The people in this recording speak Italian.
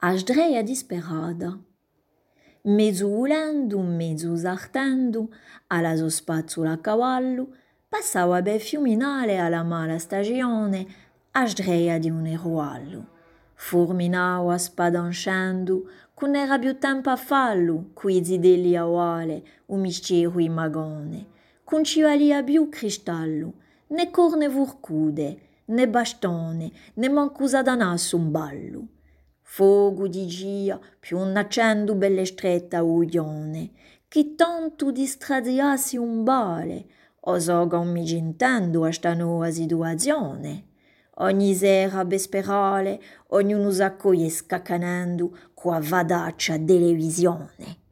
asdreia disperada. Mezu ulendo, mezu sartendo, alla so spazzula a cavallo, passava bel fiuminale alla mala stagione, asdreia di un eruallo. Furminava spadanscendo, con era più tempo a fallo, coi zidelli a uale, un miscero in magone, con ci valia più cristallo, né corne vurcude, né bastone, né mancusa da nasso un ballo. Fogo di gia, più accendo belle stretta uglione, chi tanto distradiassi un bale, osoga un migintendo a sta nuova situazione. Ogni sera besperale, ognuno s'accoglie scaccanendo, qua vadaccia televisione.